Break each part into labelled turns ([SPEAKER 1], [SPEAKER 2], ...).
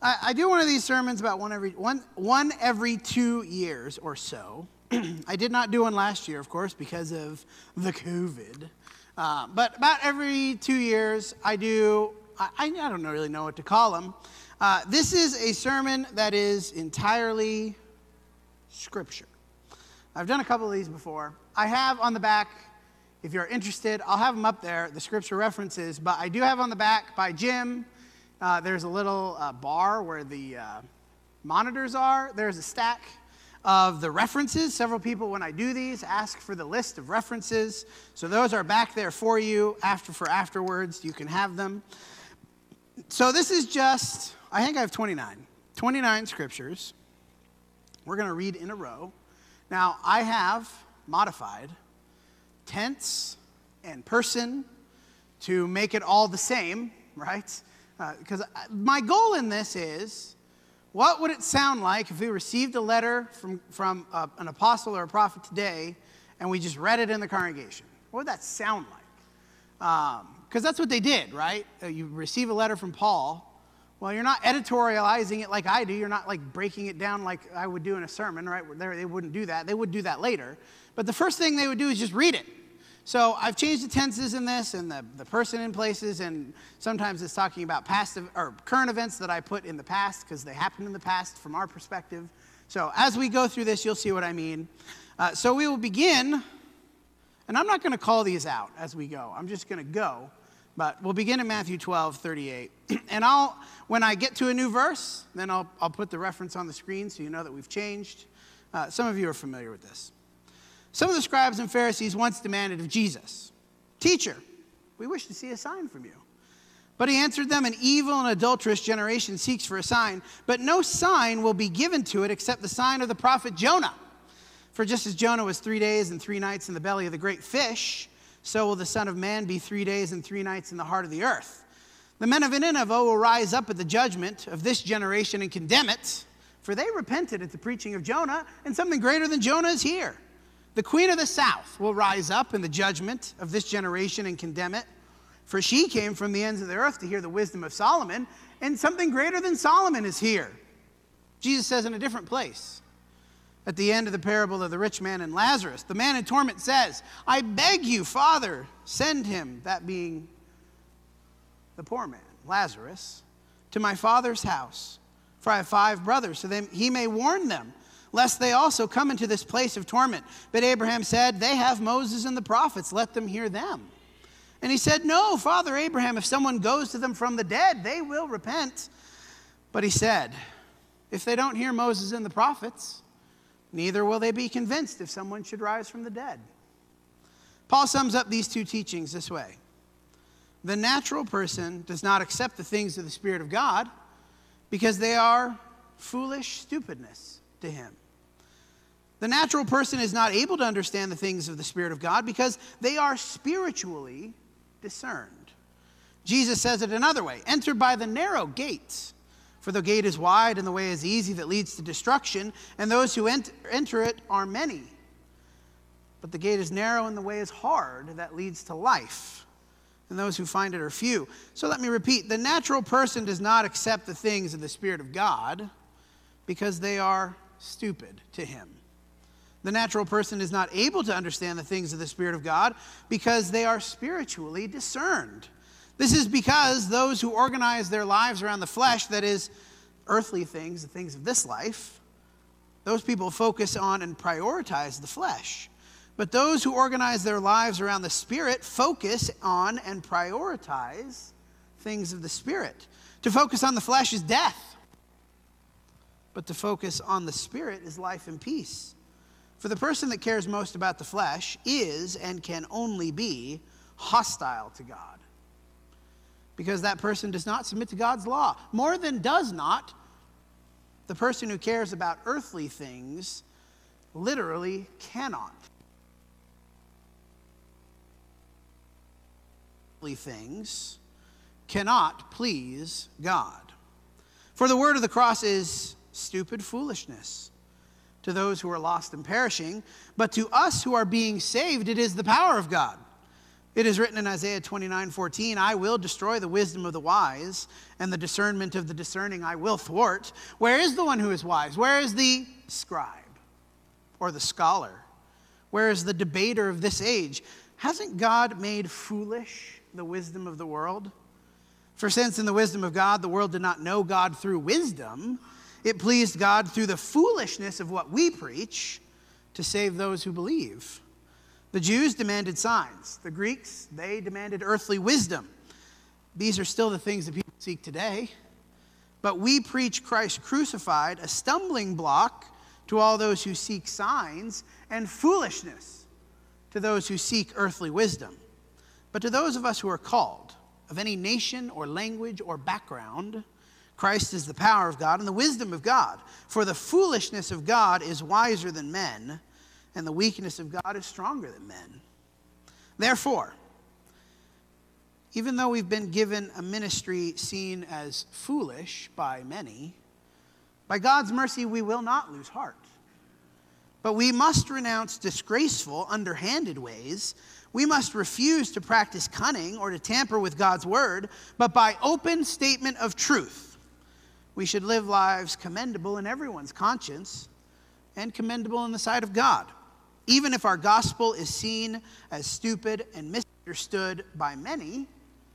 [SPEAKER 1] I do one of these sermons about one every 2 years or so. I did not do one last year, of course, because of the COVID. But about every 2 years, I do, I don't really know what to call them. This is a sermon that is entirely Scripture. I've done a couple of these before. I have on the back, if you're interested, I'll have them up there, the Scripture references. But I do have on the back by Jim, there's a little bar where the monitors are. There's a stack of the references. Several people, when I do these, ask for the list of references. So those are back there for you afterwards. You can have them. So this is just, I think I have 29 scriptures. We're going to read in a row. Now, I have modified tense and person to make it all the same, right? Because my goal in this is, what would it sound like if we received a letter from an apostle or a prophet today and we just read it in the congregation? What would that sound like? Because that's what they did, right? You receive a letter from Paul. Well, you're not editorializing it like I do. You're not like breaking it down like I would do in a sermon, right? They wouldn't do that. They would do that later. But the first thing they would do is just read it. So I've changed the tenses in this and the person in places, and sometimes it's talking about past or current events that I put in the past because they happened in the past from our perspective. So as we go through this, you'll see what I mean. So we will begin, and I'm not going to call these out as we go. I'm just going to go. But we'll begin in Matthew 12:38. And when I get to a new verse, then I'll put the reference on the screen so you know that we've changed. Some of you are familiar with this. Some of the scribes and Pharisees once demanded of Jesus, "Teacher, we wish to see a sign from you." But he answered them, "An evil and adulterous generation seeks for a sign, but no sign will be given to it except the sign of the prophet Jonah. For just as Jonah was 3 days and 3 nights in the belly of the great fish, so will the Son of Man be 3 days and 3 nights in the heart of the earth. The men of Nineveh will rise up at the judgment of this generation and condemn it, for they repented at the preaching of Jonah, and something greater than Jonah is here. The queen of the south will rise up in the judgment of this generation and condemn it, for she came from the ends of the earth to hear the wisdom of Solomon, and something greater than Solomon is here." Jesus says in a different place, at the end of the parable of the rich man and Lazarus, the man in torment says, "I beg you, Father, send him," that being the poor man, Lazarus, "to my father's house, for I have 5 brothers, so that he may warn them, lest they also come into this place of torment. But Abraham said, they have Moses and the prophets, let them hear them. And he said, no, Father Abraham, if someone goes to them from the dead, they will repent. But he said, if they don't hear Moses and the prophets, neither will they be convinced if someone should rise from the dead." Paul sums up these two teachings this way. The natural person does not accept the things of the Spirit of God because they are foolish stupidness to him. The natural person is not able to understand the things of the Spirit of God because they are spiritually discerned. Jesus says it another way, "Enter by the narrow gate, for the gate is wide and the way is easy that leads to destruction, and those who enter it are many. But the gate is narrow and the way is hard that leads to life, and those who find it are few." So let me repeat, the natural person does not accept the things of the Spirit of God because they are stupid to him. The natural person is not able to understand the things of the Spirit of God because they are spiritually discerned. This is because those who organize their lives around the flesh, that is, earthly things, the things of this life, those people focus on and prioritize the flesh. But those who organize their lives around the Spirit focus on and prioritize things of the Spirit. To focus on the flesh is death, but to focus on the Spirit is life and peace. For the person that cares most about the flesh is and can only be hostile to God, because that person does not submit to God's law. More than does not, the person who cares about earthly things literally cannot. Earthly things cannot please God. For the word of the cross is stupid foolishness to those who are lost and perishing, but to us who are being saved, it is the power of God. It is written in Isaiah 29:14, I will destroy the wisdom of the wise, and the discernment of the discerning I will thwart. Where is the one who is wise? Where is the scribe or the scholar? Where is the debater of this age? Hasn't God made foolish the wisdom of the world? For since in the wisdom of God, the world did not know God through wisdom, it pleased God through the foolishness of what we preach to save those who believe. The Jews demanded signs. The Greeks, they demanded earthly wisdom. These are still the things that people seek today. But we preach Christ crucified, a stumbling block to all those who seek signs, and foolishness to those who seek earthly wisdom. But to those of us who are called, of any nation or language or background, Christ is the power of God and the wisdom of God. For the foolishness of God is wiser than men, and the weakness of God is stronger than men. Therefore, even though we've been given a ministry seen as foolish by many, by God's mercy we will not lose heart. But we must renounce disgraceful, underhanded ways. We must refuse to practice cunning or to tamper with God's word, but by open statement of truth, we should live lives commendable in everyone's conscience and commendable in the sight of God. Even if our gospel is seen as stupid and misunderstood by many,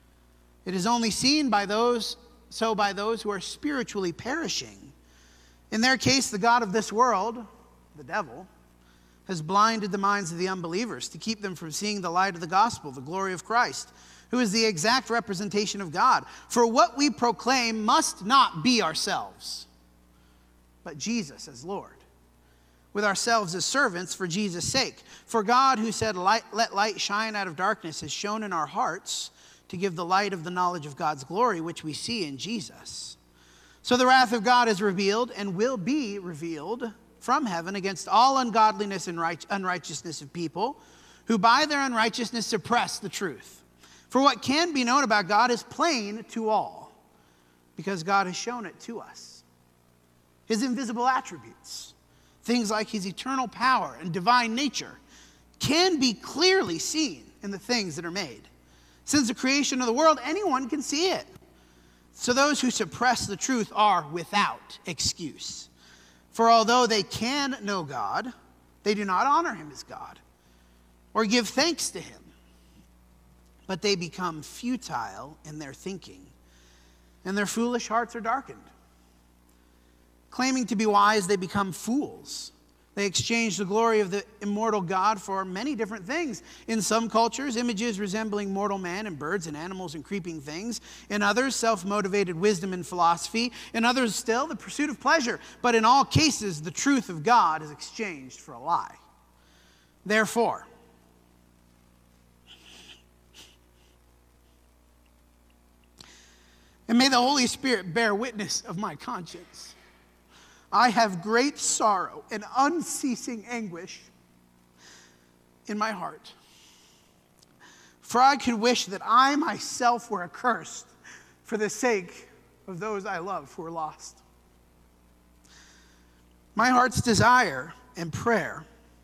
[SPEAKER 1] it is only seen by those who are spiritually perishing. In their case, the god of this world, the devil, has blinded the minds of the unbelievers to keep them from seeing the light of the gospel, the glory of Christ, who is the exact representation of God. For what we proclaim must not be ourselves, but Jesus as Lord, with ourselves as servants for Jesus' sake. For God, who said, let light shine out of darkness, has shone in our hearts to give the light of the knowledge of God's glory, which we see in Jesus. So the wrath of God is revealed and will be revealed from heaven against all ungodliness and unrighteousness of people who by their unrighteousness suppress the truth. For what can be known about God is plain to all, because God has shown it to us. His invisible attributes, things like his eternal power and divine nature, can be clearly seen in the things that are made. Since the creation of the world, anyone can see it. So those who suppress the truth are without excuse. For although they can know God, they do not honor him as God or give thanks to him, but they become futile in their thinking, and their foolish hearts are darkened. Claiming to be wise, they become fools. They exchange the glory of the immortal God for many different things. In some cultures, images resembling mortal man and birds and animals and creeping things. In others, self-motivated wisdom and philosophy. In others still, the pursuit of pleasure. But in all cases, the truth of God is exchanged for a lie. Therefore, and may the Holy Spirit bear witness of my conscience, I have great sorrow and unceasing anguish in my heart. For I could wish that I myself were accursed for the sake of those I love who are lost. My heart's desire and prayer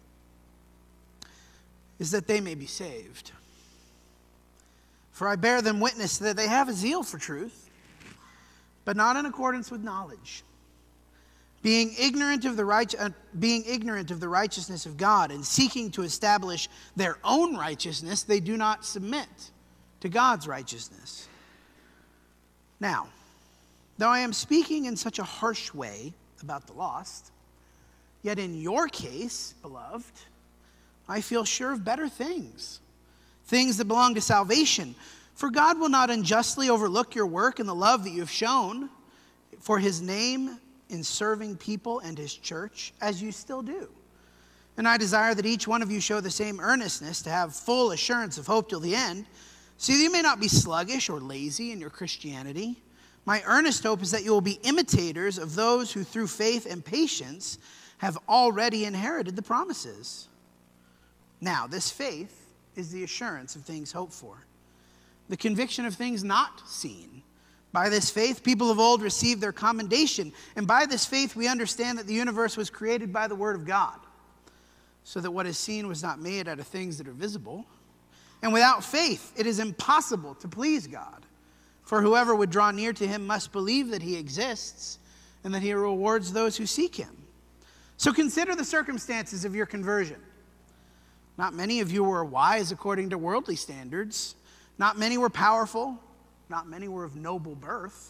[SPEAKER 1] is that they may be saved. For I bear them witness that they have a zeal for truth, but not in accordance with knowledge. Being ignorant of the righteousness of God and seeking to establish their own righteousness, they do not submit to God's righteousness. Now, though I am speaking in such a harsh way about the lost, yet in your case, beloved, I feel sure of better things, things that belong to salvation. For God will not unjustly overlook your work and the love that you have shown for his name in serving people and his church, as you still do. And I desire that each one of you show the same earnestness to have full assurance of hope till the end, so that you may not be sluggish or lazy in your Christianity. My earnest hope is that you will be imitators of those who through faith and patience have already inherited the promises. Now, this faith is the assurance of things hoped for, the conviction of things not seen. By this faith, people of old received their commendation. And by this faith, we understand that the universe was created by the word of God, so that what is seen was not made out of things that are visible. And without faith, it is impossible to please God. For whoever would draw near to him must believe that he exists and that he rewards those who seek him. So consider the circumstances of your conversion. Not many of you were wise according to worldly standards. Not many were powerful. Not many were of noble birth.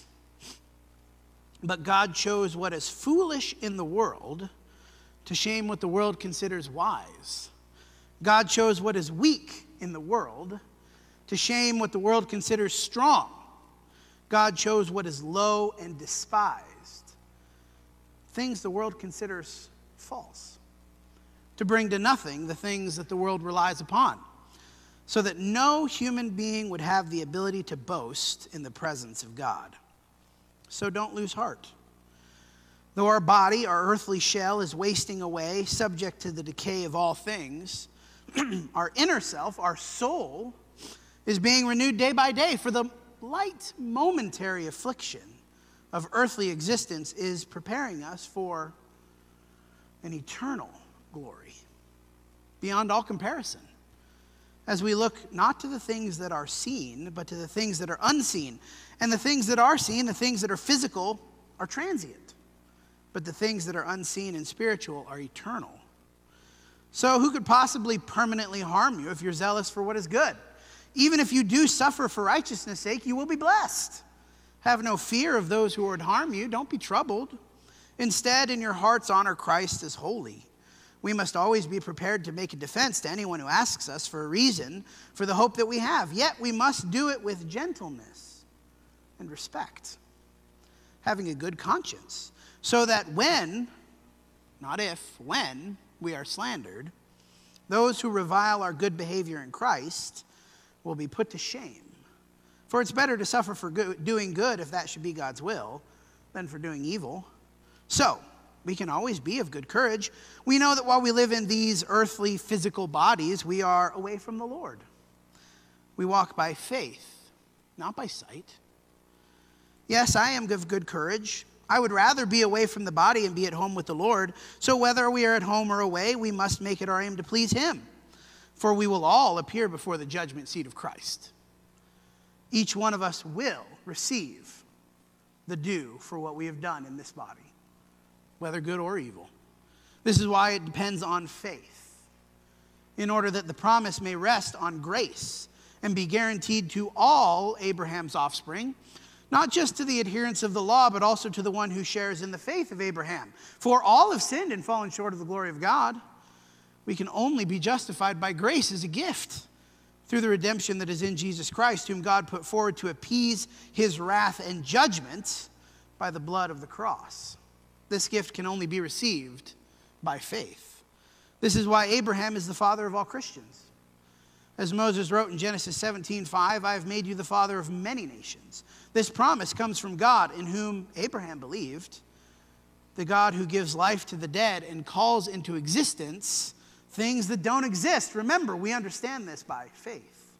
[SPEAKER 1] But God chose what is foolish in the world to shame what the world considers wise. God chose what is weak in the world to shame what the world considers strong. God chose what is low and despised, things the world considers false, to bring to nothing the things that the world relies upon, so that no human being would have the ability to boast in the presence of God. So don't lose heart. Though our body, our earthly shell, is wasting away, subject to the decay of all things, our inner self, our soul, is being renewed day by day, for the light momentary affliction of earthly existence is preparing us for an eternal glory beyond all comparison, as we look not to the things that are seen, but to the things that are unseen. And the things that are seen, the things that are physical, are transient, but the things that are unseen and spiritual are eternal. So who could possibly permanently harm you if you're zealous for what is good? Even if you do suffer for righteousness' sake, you will be blessed. Have no fear of those who would harm you. Don't be troubled. Instead, in your hearts, honor Christ as holy. We must always be prepared to make a defense to anyone who asks us for a reason for the hope that we have. Yet we must do it with gentleness and respect, having a good conscience, so that when, not if, when we are slandered, those who revile our good behavior in Christ will be put to shame. For it's better to suffer for doing good, if that should be God's will, than for doing evil. So, we can always be of good courage. We know that while we live in these earthly physical bodies, we are away from the Lord. We walk by faith, not by sight. Yes, I am of good courage. I would rather be away from the body and be at home with the Lord. So whether we are at home or away, we must make it our aim to please him. For we will all appear before the judgment seat of Christ. Each one of us will receive the due for what we have done in this body, whether good or evil. This is why it depends on faith, in order that the promise may rest on grace and be guaranteed to all Abraham's offspring, not just to the adherents of the law, but also to the one who shares in the faith of Abraham. For all have sinned and fallen short of the glory of God. We can only be justified by grace as a gift through the redemption that is in Jesus Christ, whom God put forward to appease his wrath and judgment by the blood of the cross. This gift can only be received by faith. This is why Abraham is the father of all Christians. As Moses wrote in Genesis 17:5, I have made you the father of many nations. This promise comes from God, in whom Abraham believed, the God who gives life to the dead and calls into existence things that don't exist. Remember, we understand this by faith.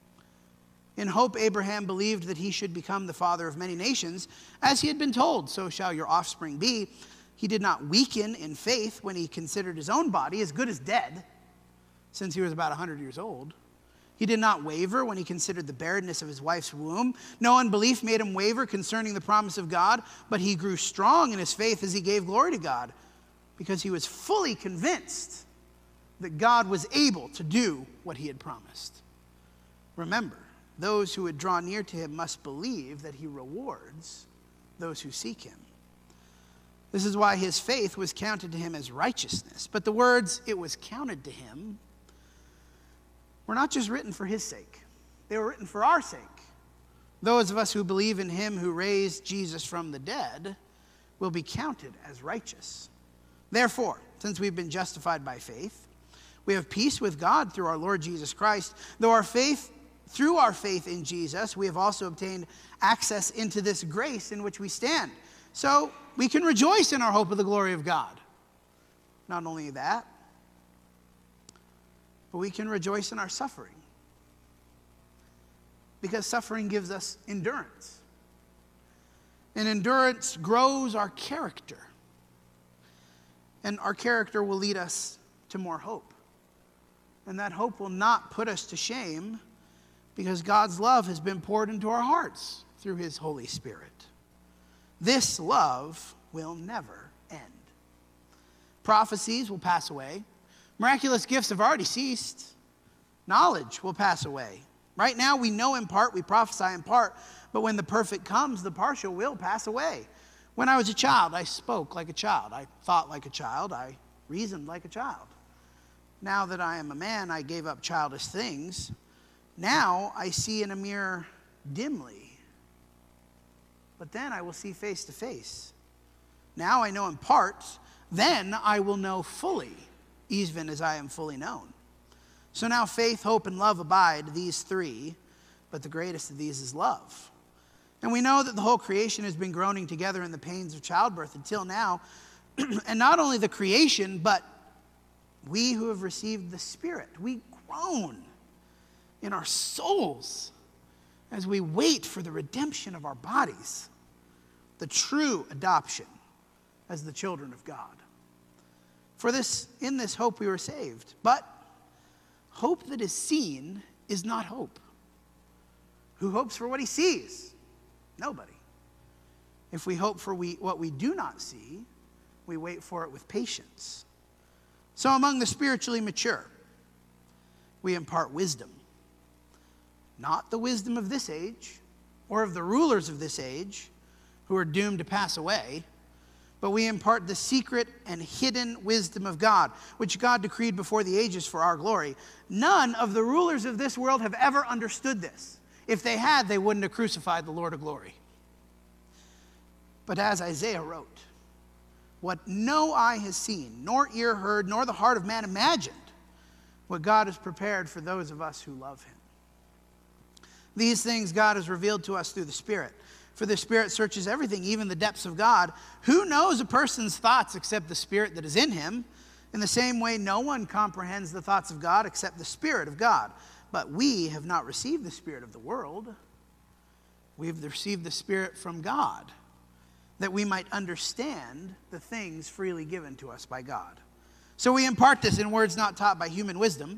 [SPEAKER 1] In hope, Abraham believed that he should become the father of many nations, as he had been told, so shall your offspring be. He did not weaken in faith when he considered his own body as good as dead, since he was about 100 years old. He did not waver when he considered the barrenness of his wife's womb. No unbelief made him waver concerning the promise of God, but he grew strong in his faith as he gave glory to God, because he was fully convinced that God was able to do what he had promised. Remember, those who would draw near to him must believe that he rewards those who seek him. This is why his faith was counted to him as righteousness. But the words, it was counted to him, were not just written for his sake. They were written for our sake. Those of us who believe in him who raised Jesus from the dead will be counted as righteous. Therefore, since we've been justified by faith, we have peace with God through our Lord Jesus Christ. Through our faith in Jesus, we have also obtained access into this grace in which we stand. So we can rejoice in our hope of the glory of God. Not only that, but we can rejoice in our suffering, because suffering gives us endurance. And endurance grows our character. And our character will lead us to more hope. And that hope will not put us to shame because God's love has been poured into our hearts through his Holy Spirit. This love will never end. Prophecies will pass away. Miraculous gifts have already ceased. Knowledge will pass away. Right now we know in part, we prophesy in part, but when the perfect comes, the partial will pass away. When I was a child, I spoke like a child. I thought like a child. I reasoned like a child. Now that I am a man, I gave up childish things. Now I see in a mirror dimly, but then I will see face to face. Now I know in part, then I will know fully, even as I am fully known. So now faith, hope, and love abide, these three, but the greatest of these is love. And we know that the whole creation has been groaning together in the pains of childbirth until now. And not only the creation, but we who have received the Spirit, we groan in our souls as we wait for the redemption of our bodies, the true adoption as the children of God. For this, in this hope we were saved. But hope that is seen is not hope. Who hopes for what he sees? Nobody. If we hope for what we do not see, we wait for it with patience. So among the spiritually mature, we impart wisdom. Not the wisdom of this age or of the rulers of this age who are doomed to pass away, but we impart the secret and hidden wisdom of God, which God decreed before the ages for our glory. None of the rulers of this world have ever understood this. If they had, they wouldn't have crucified the Lord of glory. But as Isaiah wrote, what no eye has seen, nor ear heard, nor the heart of man imagined, what God has prepared for those of us who love him. These things God has revealed to us through the Spirit. For the Spirit searches everything, even the depths of God. Who knows a person's thoughts except the Spirit that is in him? In the same way, no one comprehends the thoughts of God except the Spirit of God. But we have not received the spirit of the world. We have received the Spirit from God, that we might understand the things freely given to us by God. So we impart this in words not taught by human wisdom,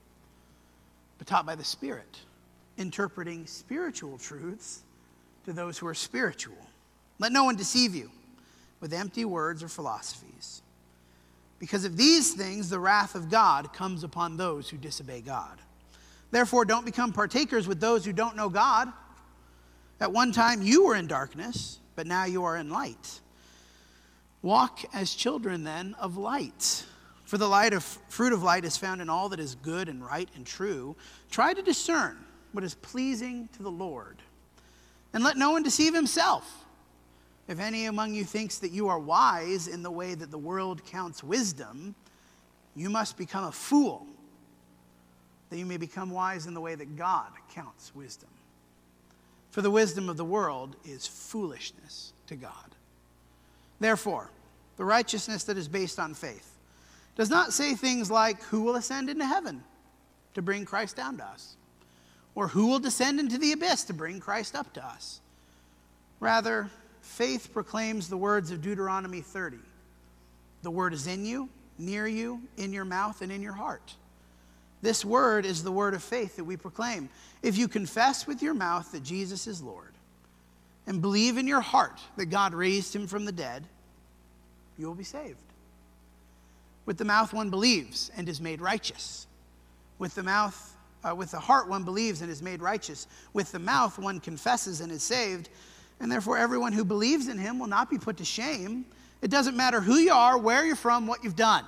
[SPEAKER 1] but taught by the Spirit, interpreting spiritual truths to those who are spiritual. Let no one deceive you with empty words or philosophies. Because of these things, the wrath of God comes upon those who disobey God. Therefore, don't become partakers with those who don't know God. At one time you were in darkness, but now you are in light. Walk as children then of light. For the fruit of light is found in all that is good and right and true. Try to discern what is pleasing to the Lord. And let no one deceive himself. If any among you thinks that you are wise in the way that the world counts wisdom, you must become a fool, that you may become wise in the way that God counts wisdom. For the wisdom of the world is foolishness to God. Therefore, the righteousness that is based on faith does not say things like, who will ascend into heaven to bring Christ down to us? Or who will descend into the abyss to bring Christ up to us? Rather, faith proclaims the words of Deuteronomy 30. The word is in you, near you, in your mouth, and in your heart. This word is the word of faith that we proclaim. If you confess with your mouth that Jesus is Lord and believe in your heart that God raised him from the dead, you will be saved. With the mouth one believes and is made righteous. With the heart one believes and is made righteous. With the mouth one confesses and is saved. And therefore everyone who believes in him will not be put to shame. It doesn't matter who you are, where you're from, what you've done.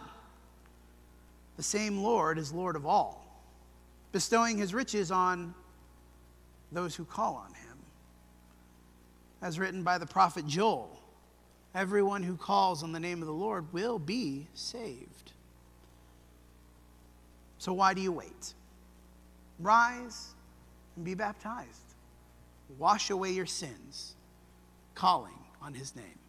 [SPEAKER 1] The same Lord is Lord of all, bestowing his riches on those who call on him. As written by the prophet Joel, everyone who calls on the name of the Lord will be saved. So why do you wait? Rise and be baptized. Wash away your sins, calling on his name.